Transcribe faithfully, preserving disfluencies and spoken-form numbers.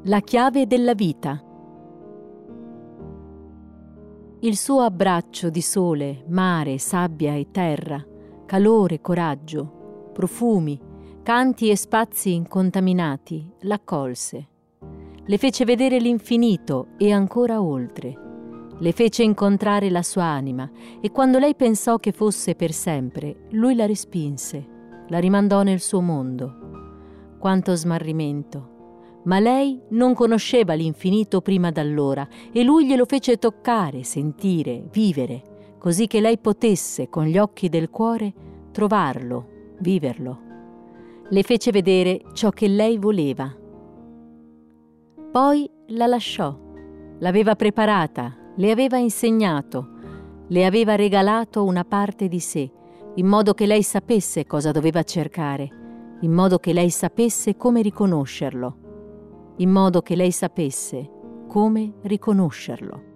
La chiave della vita. Il suo abbraccio di sole, mare, sabbia e terra, calore, coraggio, profumi, canti e spazi incontaminati l'accolse. Le fece vedere l'infinito e ancora oltre. Le fece incontrare la sua anima e quando lei pensò che fosse per sempre, lui la respinse, la rimandò nel suo mondo. Quanto smarrimento! Ma lei non conosceva l'infinito prima d'allora e lui glielo fece toccare, sentire, vivere, così che lei potesse, con gli occhi del cuore, trovarlo, viverlo. Le fece vedere ciò che lei voleva. Poi la lasciò, l'aveva preparata, le aveva insegnato, le aveva regalato una parte di sé, in modo che lei sapesse cosa doveva cercare, in modo che lei sapesse come riconoscerlo. in modo che lei sapesse come riconoscerlo.